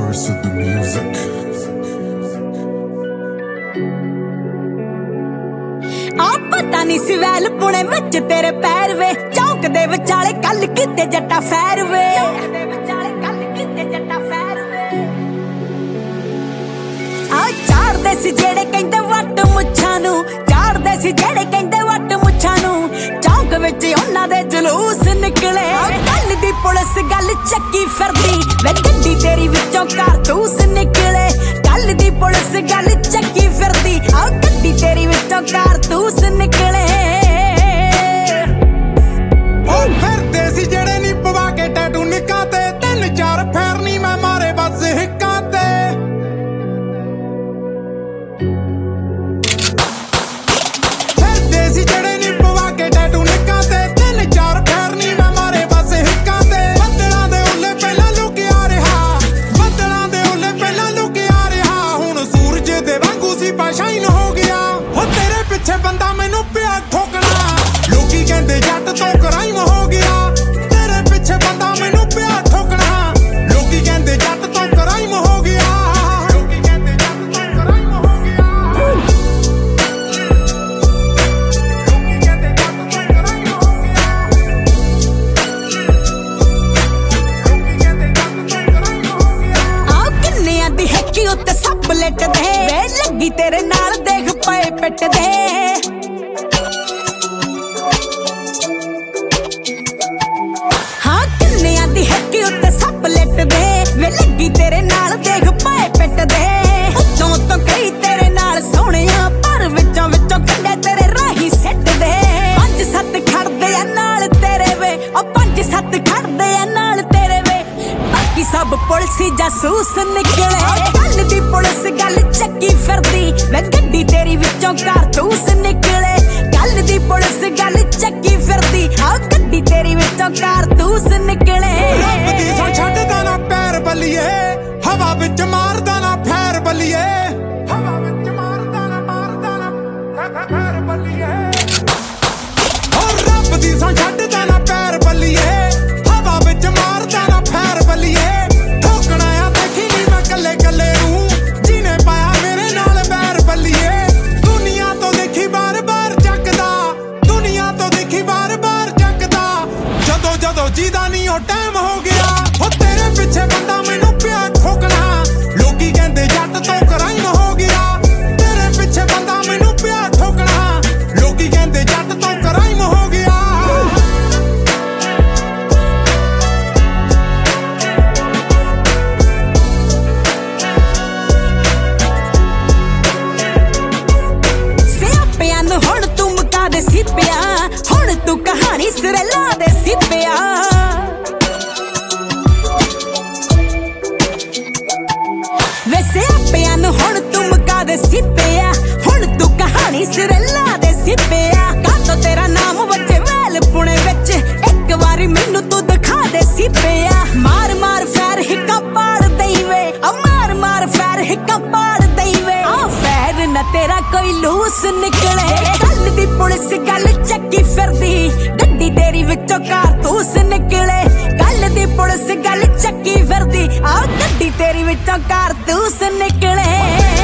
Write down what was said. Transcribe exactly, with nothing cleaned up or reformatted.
source of the music. आ पता नहीं सी well Pune विच तेरे पैर वे चौक दे विचाले कल किते जट्टा फैर वे आ चाड़दे सी जेड़े कहंदे वट मुच्छां नू चाड़दे सी जेड़े कहंदे वट मुच्छां नू चौक विच उन्हां दे जलूस निकले कल दी पुलिस गल चक्की फिरदी वे गड्डी तेरी विचों कारतूस निकले कल दी पुलिस गल चक्की फिरदी आ गड्डी तेरी विचों कारतूस निकले ओ फिरदे सी जेड़े नी पवा के टैटू निक्कां ते तीन चार फेर नी मैं मारे बस हिक्कां ते फिरदे सी जेड़े नी पवा के टैटू निक्कां ते तीन चार फेर नी मैं मारे बस हिक्कां ते बदलां दे उल्ले पहला लुकिया रहा बदलां दे उल्ले पहला लुकिया रहा हुण सूरज दे वांगू सी पाशाइन हो गया हो तेरे पिछे बंदा मैनू पिया ठोकना लोकी कहंदे जट तो क्राइम हो गया तेरे पिछे बंदा मैनू पिया ठोकना लोकी कहंदे जट तो क्राइम हो गया लोकी कहंदे जट तो क्राइम हो गया लोकी कहंदे जट तो क्राइम हो गया लोकी कहंदे जट तो क्राइम हो गया आ किन्नियां दी हक्की उत्ते सप लट दे वे लगी तेरे नाल देख पए पिट दे वे लगी तेरे नाल देख पाए पिट दे उत्तों तो कई तेरे नाल सोहणिया पर विचों विचों कंडे तेरे राही सिट दे पंज सत्त खड़दे आ नाल तेरे वे ओ पंज सत्त खड़दे आ नाल तेरे वे बाकी सब पुलिसी जासूस निकले कल दी पुलिस गल चक्की फिरदी वे गड्डी तेरी विचों कारतूस निकले कल दी पुलिस गल चक्की फिरदी आ गड्डी तेरी विचों कारतूस निकले रब दी सौ छड्डदा ना पैर बलिए हवा विच मारदा ना फैर बलिए हवा विच मारदा ना मारदा ना फैर बलिए ओ रब दी सौ छड्डदा ना पैर बलिए हवा विच मारदा ना फैर बलिए ठोकना आ देखी नी मैं कल्ले कल्ले नूं जिने पाया मेरे नाल बैर बलिए दुनिया तो देखी बार बार जगदा दुनिया तो देखी बार बार जगदा जदों जदों जीदा नी ओ टाइम हो गया हो तेरे पिछे बंदा मैनू पिया ठोकना लोकी कहंदे जट तो क्राइम हो गया तेरे पिछे बंदा मैनू पिया ठोकना लोकी कहंदे जट तो क्राइम हो गया सियापियां नूं हुण तू मुका दे सिपिया हुण तू कहानी सिरे ला दे सिपिया वे सियापियां नूं हुण तू मुका दे सिपिया हुण तू कहानी सिरे ला दे सिपिया कातो तेरा नाम वजे वैल पुणे विच एक वारी मैनू तू दिखा दे सिपिया मार मार फैर हिक्का पाड़ दई वे आ मार मार फैर हिक्का पाड़ दई वे आ फैर ना तेरा कोई लूस निकले कल दी पुलिस गल चक्की फिरदी गड्डी तेरी विचों कारतूस निकले कल दी पुलिस गल चक्की फिरदी आ गड्डी तेरी विचों कारतूस निकले।